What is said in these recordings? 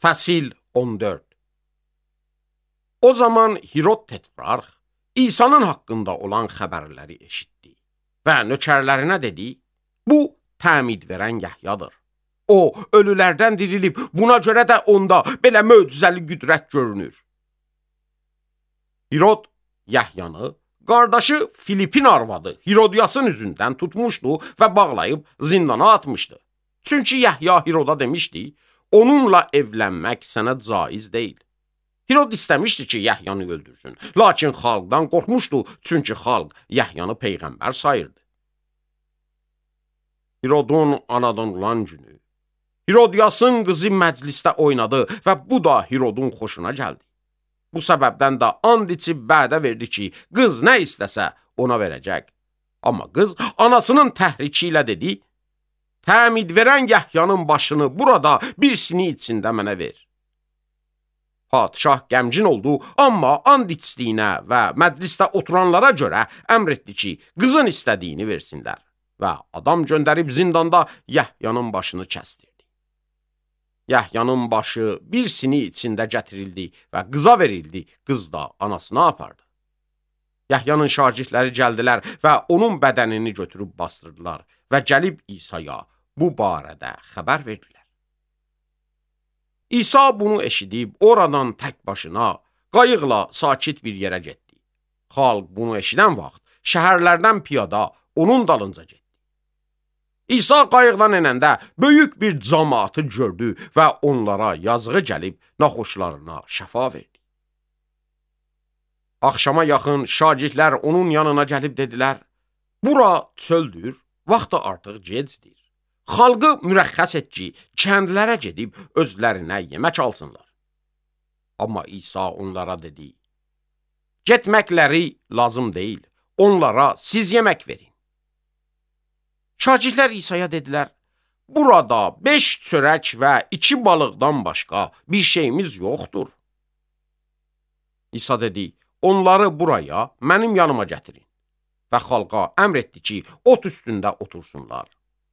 Fəsil 14. O zaman Hirod Tetrarx İsa'nın haqqında olan xəbərləri eşitdi və nökərlərinə dedi, bu təmid verən Yahyadır. O, ölülərdən dirilib, buna görə də onda belə möcüzəli qüdrət görünür. Hirod Yahyanı, qardaşı Filipin arvadı Hirodyasın üzündən tutmuşdu və bağlayıb zindana atmışdı. Çünki Yahya Hiroda demişdi, onunla evlənmək sənə caiz deyil. Hirod istəmişdi ki, Yahyanı öldürsün. Lakin xalqdan qorxmuşdu, çünki xalq Yahyanı peyğəmbər sayırdı. Hirodun anadan olan günü, Hirodyasın qızı məclisdə oynadı və bu da Hirodun xoşuna gəldi. Bu səbəbdən də and içib vədə verdi ki, qız nə istəsə ona verəcək. Amma qız anasının təhriki ilə dedi, təmid verən Yahyanın başını burada bir sini içində mənə ver. Padişah qəmgin oldu, amma and içdiyinə və məclisdə oturanlara görə əmr etdi ki, qızın istədiyini versinlər və adam göndərib zindanda Yahyanın başını kəsdirdi. Yahyanın başı bir sini içində gətirildi və qıza verildi, qız da anasına apardı. Yahyanın şagirdləri gəldilər və onun bədənini götürüb bastırdılar və gəlib İsa'ya bu barədə xəbər verdilər. İsa bunu eşidib, oradan tək başına, qayıqla sakit bir yerə getdi. Xalq bunu eşidən vaxt, şəhərlərdən piyada onun dalınca getdi. İsa qayıqdan enəndə böyük bir cəmaatı gördü və onlara yazığı gəlib, naxoşlarına şəfa verdi. Axşama yaxın şagirdlər onun yanına gəlib dedilər, bura çöldür, vaxtı artıq gecdir. Xalqı mürəxxəs et ki, kəndlərə gedib özlərinə yemək alsınlar. Amma İsa onlara dedi, getməkləri lazım deyil, onlara siz yemək verin. Şagirdlər İsa'ya dedilər, burada 5 çörək və 2 balıqdan başqa bir şeyimiz yoxdur. İsa dedi, onları buraya, mənim yanıma gətirin və xalqa əmr etdi ki, ot üstündə otursunlar.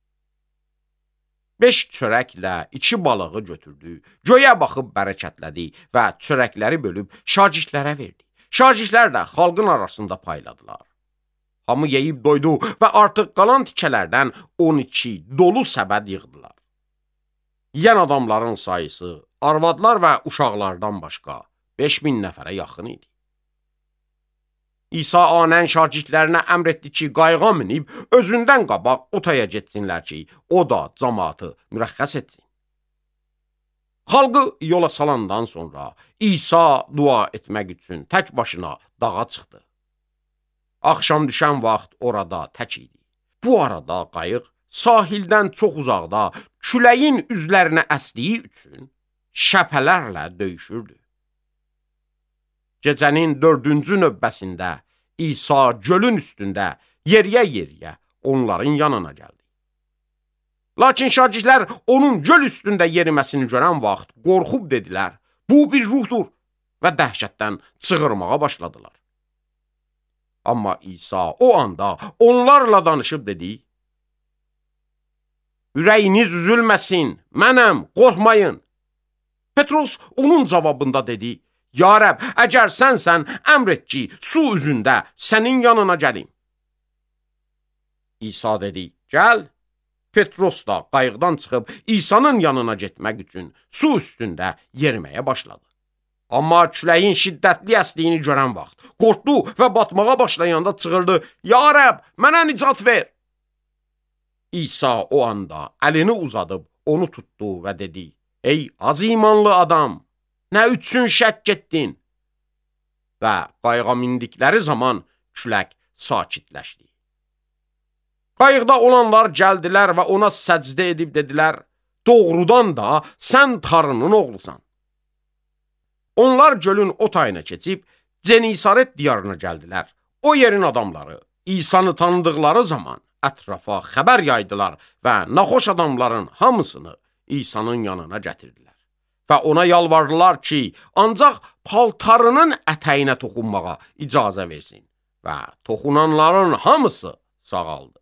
5 çörəklə 2 balığı götürdü, göyə baxıb bərəkətlədi və çörəkləri bölüb şagirdlərə verdi. Şagirdlər də xalqın arasında payladılar. Hamı yeyib doydu və artıq qalan tikələrdən 12 dolu səbəd yığdılar. Yiyən adamların sayısı arvadlar və uşaqlardan başqa 5000 nəfərə yaxın idi. İsa anən şagirdlərinə əmr etdi ki, qayığa minib özündən qabaq otaya getsinlər ki, o da cəmaatı mürəxxəs etsin. Xalqı yola salandan sonra İsa dua etmək üçün tək başına dağa çıxdı. Axşam düşən vaxt orada tək idi. Bu arada qayıq sahildən çox uzaqda küləyin üzlərinə əsdiyi üçün şəpələrlə döyüşürdü. Gecənin 4-cü növbəsində İsa gölün üstündə yeriyə-yeriyə onların yanına gəldi. Lakin şagirdlər onun göl üstündə yeriməsini görən vaxt qorxub dedilər, bu bir ruhdur və dəhşətdən çığırmağa başladılar. Amma İsa o anda onlarla danışıb dedi, ürəyiniz üzülməsin, mənəm, qorxmayın. Petros onun cavabında dedi, ya Rəbb, əgər sənsən, əmr et ki, su üzündə sənin yanına gəlim. İsa dedi, gəl. Petros da qayıqdan çıxıb İsa'nın yanına getmək üçün su üstündə yeriməyə başladı. Amma küləyin şiddətli əsdiyini görən vaxt, qorxdu və batmağa başlayanda çığırdı, ya Rəbb, mənə nicat ver. İsa o anda əlini uzadıb onu tutdu və dedi, ey az imanlı adam, nə üçün şəkk etdin? Və qayığa mindikləri zaman külək sakitləşdi. Qayıqda olanlar gəldilər və ona səcdə edib dedilər, doğrudan da sən Tanrının oğlusan. Onlar gölün o tayına keçib, Cenisaret diyarına gəldilər. O yerin adamları İsa'nı tanıdıqları zaman ətrafa xəbər yaydılar və naxoş adamların hamısını İsa'nın yanına gətirdilər. Və ona yalvardılar ki, ancaq paltarının ətəyinə toxunmağa icazə versin və toxunanların hamısı sağaldı.